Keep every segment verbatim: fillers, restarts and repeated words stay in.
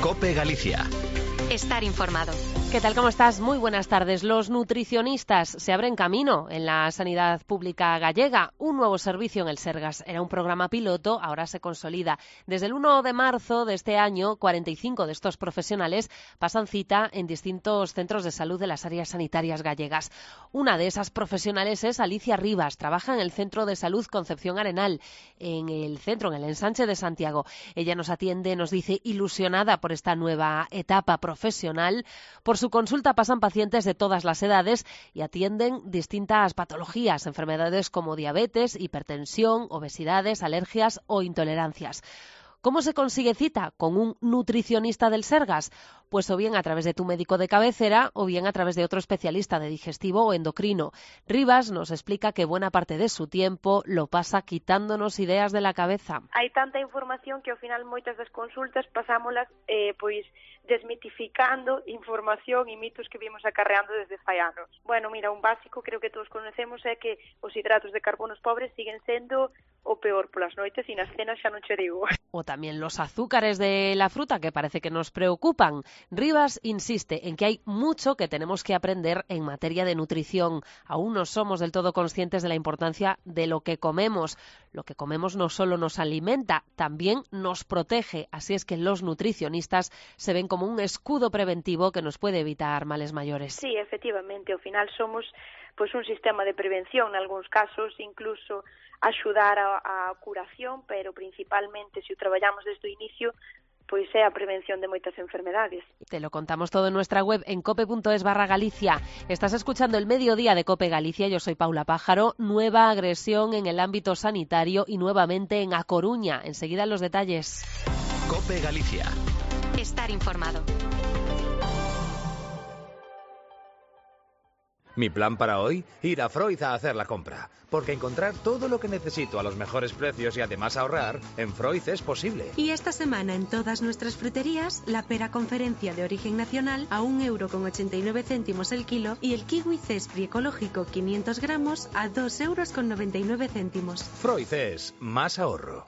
COPE Galicia. Estar informado. ¿Qué tal? ¿Cómo estás? Muy buenas tardes. Los nutricionistas se abren camino en la sanidad pública gallega. Un nuevo servicio en el Sergas. Era un programa piloto, ahora se consolida. Desde el uno de marzo de este año, cuarenta y cinco de estos profesionales pasan cita en distintos centros de salud de las áreas sanitarias gallegas. Una de esas profesionales es Alicia Rivas. Trabaja en el Centro de Salud Concepción Arenal, en el centro, en el Ensanche de Santiago. Ella nos atiende, nos dice, ilusionada por esta nueva etapa profesional. Por su consulta pasan pacientes de todas las edades y atienden distintas patologías, enfermedades como diabetes, hipertensión, obesidades, alergias o intolerancias. ¿Cómo se consigue cita con un nutricionista del Sergas? Pues o bien a través de tu médico de cabecera o bien a través de otro especialista de digestivo o endocrino. Rivas nos explica que buena parte de su tiempo lo pasa quitándonos ideas de la cabeza. Hai tanta información que ao final moitas das consultas pasámolas eh, pois desmitificando información e mitos que vimos acarreando desde fai anos. Bueno, mira, un básico creo que todos conocemos é que os hidratos de carbonos pobres siguen sendo o peor polas noites e nas cenas xa non che digo. O también los azúcares de la fruta, que parece que nos preocupan. Rivas insiste en que hay mucho que tenemos que aprender en materia de nutrición. Aún no somos del todo conscientes de la importancia de lo que comemos. Lo que comemos no solo nos alimenta, también nos protege. Así es que los nutricionistas se ven como un escudo preventivo que nos puede evitar males mayores. Sí, efectivamente, ao final somos pois un sistema de prevención, en algúns casos incluso axudar a, a curación, pero principalmente se o traballamos desde o inicio, pois é a prevención de moitas enfermedades. Te lo contamos todo en nuestra web en cope.es barra Galicia. Estás escuchando el mediodía de COPE Galicia. Yo soy Paula Pájaro. Nueva agresión en el ámbito sanitario y nuevamente en A Coruña. Enseguida los detalles. COPE Galicia. Estar informado. Mi plan para hoy, ir a Freud a hacer la compra. Porque encontrar todo lo que necesito a los mejores precios y además ahorrar, en Freud es posible. Y esta semana en todas nuestras fruterías, la pera conferencia de origen nacional a un euro con ochenta y nueve céntimos el kilo y el kiwi cespri ecológico quinientos gramos a dos euros con noventa y nueve céntimos. Freud es más ahorro.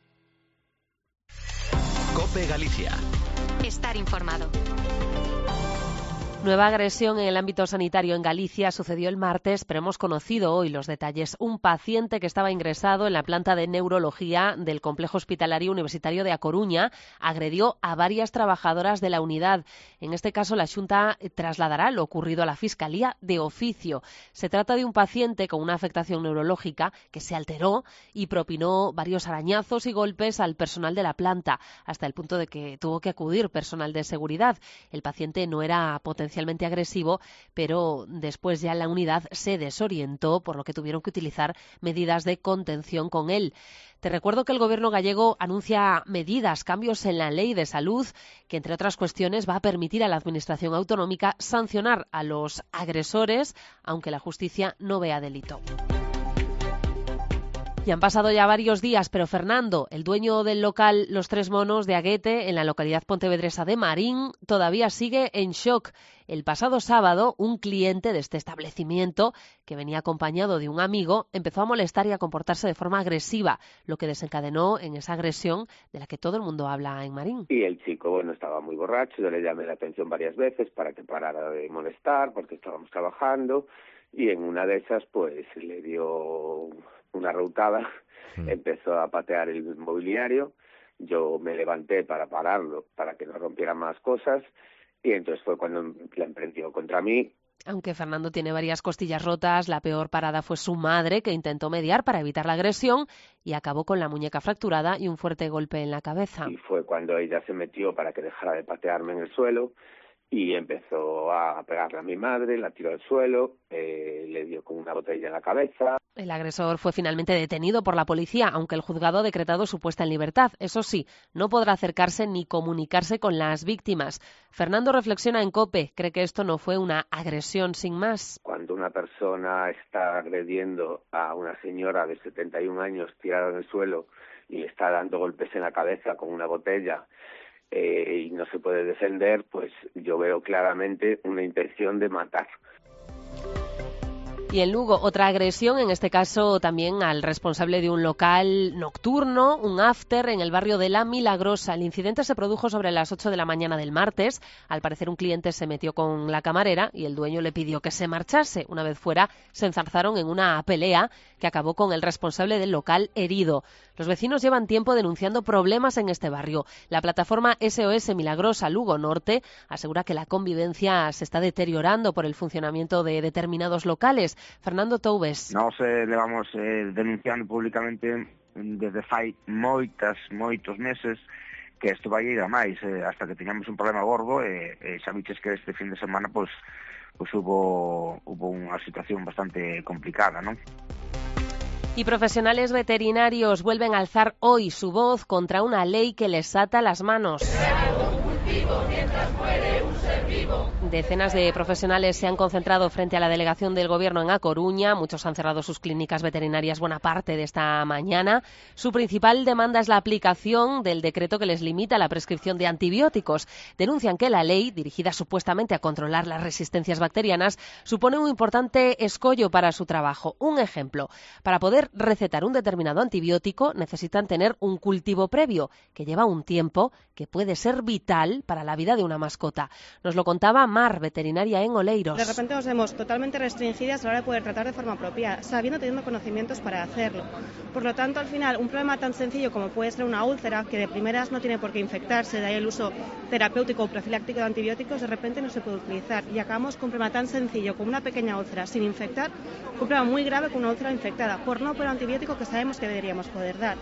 COPE Galicia. Estar informado. Nueva agresión en el ámbito sanitario en Galicia sucedió el martes, pero hemos conocido hoy los detalles. Un paciente que estaba ingresado en la planta de neurología del Complejo Hospitalario Universitario de A Coruña agredió a varias trabajadoras de la unidad. En este caso, la Xunta trasladará lo ocurrido a la Fiscalía de oficio. Se trata de un paciente con una afectación neurológica que se alteró y propinó varios arañazos y golpes al personal de la planta, hasta el punto de que tuvo que acudir personal de seguridad. El paciente no era potencialmente agresivo, pero después ya la unidad se desorientó, por lo que tuvieron que utilizar medidas de contención con él. Te recuerdo que el gobierno gallego anuncia medidas, cambios en la ley de salud, que entre otras cuestiones va a permitir a la administración autonómica sancionar a los agresores, aunque la justicia no vea delito. Y han pasado ya varios días, pero Fernando, el dueño del local Los Tres Monos de Aguete, en la localidad pontevedresa de Marín, todavía sigue en shock. El pasado sábado, un cliente de este establecimiento, que venía acompañado de un amigo, empezó a molestar y a comportarse de forma agresiva, lo que desencadenó en esa agresión de la que todo el mundo habla en Marín. Y el chico, bueno, estaba muy borracho, yo le llamé la atención varias veces para que parara de molestar, porque estábamos trabajando, y en una de esas, pues, le dio una rautada, mm. empezó a patear el mobiliario, yo me levanté para pararlo, para que no rompiera más cosas, y entonces fue cuando la emprendió contra mí. Aunque Fernando tiene varias costillas rotas, la peor parada fue su madre, que intentó mediar para evitar la agresión y acabó con la muñeca fracturada y un fuerte golpe en la cabeza. Y fue cuando ella se metió para que dejara de patearme en el suelo, y empezó a pegarle a mi madre, la tiró al suelo, eh, le dio con una botella en la cabeza. El agresor fue finalmente detenido por la policía, aunque el juzgado ha decretado su puesta en libertad. Eso sí, no podrá acercarse ni comunicarse con las víctimas. Fernando reflexiona en COPE, cree que esto no fue una agresión sin más. Cuando una persona está agrediendo a una señora de setenta y un años tirada en el suelo y le está dando golpes en la cabeza con una botella, Eh, y no se puede defender, pues yo veo claramente una intención de matar. Y en Lugo, otra agresión, en este caso también al responsable de un local nocturno, un after en el barrio de La Milagrosa. El incidente se produjo sobre las ocho de la mañana del martes. Al parecer un cliente se metió con la camarera y el dueño le pidió que se marchase. Una vez fuera, se enzarzaron en una pelea que acabó con el responsable del local herido. Los vecinos llevan tiempo denunciando problemas en este barrio. La plataforma S O S Milagrosa Lugo Norte asegura que la convivencia se está deteriorando por el funcionamiento de determinados locales. Fernando Toubes. Nós eh, levamos eh, denunciando públicamente desde fai moitas, moitos meses que isto vai ir a máis, eh, hasta que teñamos un problema gordo e eh, eh, xa viches que este fin de semana pois, pois hubo, hubo unha situación bastante complicada, non? Y profesionales veterinarios vuelven a alzar hoy su voz contra una ley que les ata las manos. Decenas de profesionales se han concentrado frente a la delegación del Gobierno en A Coruña. Muchos han cerrado sus clínicas veterinarias buena parte de esta mañana. Su principal demanda es la aplicación del decreto que les limita la prescripción de antibióticos. Denuncian que la ley, dirigida supuestamente a controlar las resistencias bacterianas, supone un importante escollo para su trabajo. Un ejemplo, para poder recetar un determinado antibiótico necesitan tener un cultivo previo, que lleva un tiempo que puede ser vital para la vida de una mascota. Nos lo contaba Mar, veterinaria en Oleiros. De repente nos vemos totalmente restringidas a la hora de poder tratar de forma apropiada, sabiendo, teniendo conocimientos para hacerlo. Por lo tanto, al final, un problema tan sencillo como puede ser una úlcera, que de primeras no tiene por qué infectarse, de ahí el uso terapéutico o profiláctico de antibióticos, de repente no se puede utilizar. Y acabamos con un problema tan sencillo como una pequeña úlcera sin infectar, un problema muy grave con una úlcera infectada, por no por antibiótico que sabemos que deberíamos poder dar.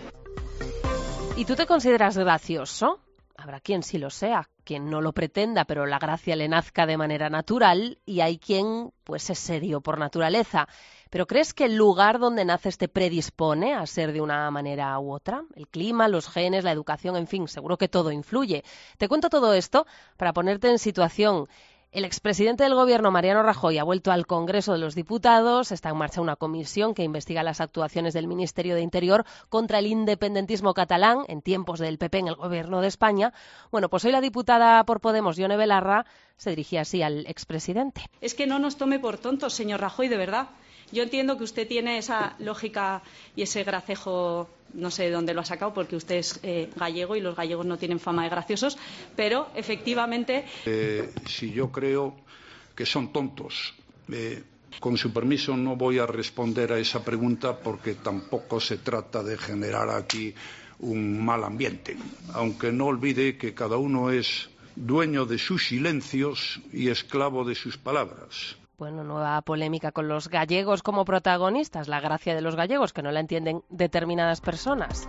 ¿Y tú te consideras gracioso? Habrá quien sí lo sea, quien no lo pretenda, pero la gracia le nazca de manera natural, y hay quien pues es serio por naturaleza. ¿Pero crees que el lugar donde naces te predispone a ser de una manera u otra? El clima, los genes, la educación, en fin, seguro que todo influye. Te cuento todo esto para ponerte en situación. El expresidente del Gobierno, Mariano Rajoy, ha vuelto al Congreso de los Diputados. Está en marcha una comisión que investiga las actuaciones del Ministerio de Interior contra el independentismo catalán en tiempos del P P en el Gobierno de España. Bueno, pues hoy la diputada por Podemos, Ione Belarra, se dirigía así al expresidente. Es que no nos tome por tontos, señor Rajoy, de verdad. Yo entiendo que usted tiene esa lógica y ese gracejo, no sé de dónde lo ha sacado, porque usted es eh, gallego y los gallegos no tienen fama de graciosos, pero efectivamente... Eh, si yo creo que son tontos, eh, con su permiso no voy a responder a esa pregunta porque tampoco se trata de generar aquí un mal ambiente, aunque no olvide que cada uno es dueño de sus silencios y esclavo de sus palabras. Bueno, nueva polémica con los gallegos como protagonistas, la gracia de los gallegos, que no la entienden determinadas personas.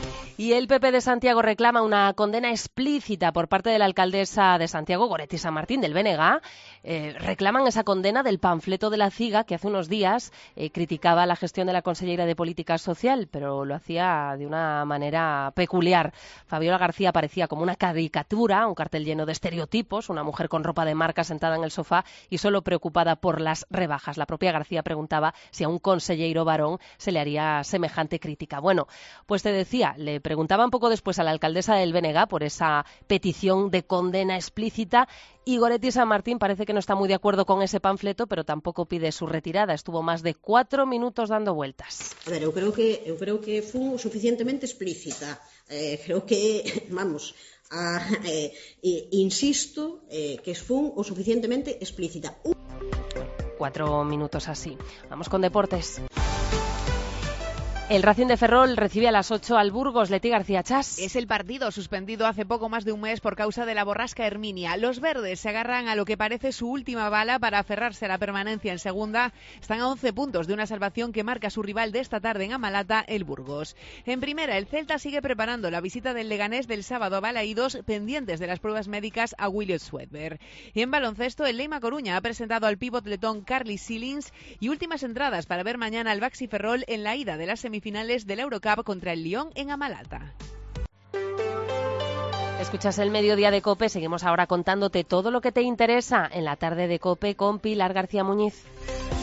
Y el P P de Santiago reclama una condena explícita por parte de la alcaldesa de Santiago, Goretti San Martín, del B N G. Eh, reclaman esa condena del panfleto de la CIGA, que hace unos días eh, criticaba la gestión de la consellera de Política Social, pero lo hacía de una manera peculiar. Fabiola García parecía como una caricatura, un cartel lleno de estereotipos, una mujer con ropa de marca sentada en el sofá y solo preocupada por las rebajas. La propia García preguntaba si a un consellero varón se le haría semejante crítica. Bueno, pues te decía, le preguntaba un poco después a la alcaldesa del B N G por esa petición de condena explícita y Goretti San Martín parece que no está muy de acuerdo con ese panfleto, pero tampoco pide su retirada. Estuvo más de cuatro minutos dando vueltas. A ver, eu creo que eu creo que fun suficientemente explícita. Eh, creo que, vamos, a, eh, eh, insisto eh, que fun o suficientemente explícita. Uh. Cuatro minutos así. Vamos con deportes. El Racing de Ferrol recibe a las ocho al Burgos. Leti García Chas. Es el partido suspendido hace poco más de un mes por causa de la borrasca Herminia. Los verdes se agarran a lo que parece su última bala para aferrarse a la permanencia en segunda. Están a once puntos de una salvación que marca su rival de esta tarde en Amalata, el Burgos. En primera, el Celta sigue preparando la visita del Leganés del sábado a Balaídos, pendientes de las pruebas médicas a William Swedberg. Y en baloncesto, el Leima Coruña ha presentado al pívot letón Carly Silins y últimas entradas para ver mañana al Baxi Ferrol en la ida de las semifinales finales de la Eurocup contra el Lyon en Amalata. Escuchas el Mediodía de COPE, seguimos ahora contándote todo lo que te interesa en la tarde de COPE con Pilar García Muñiz.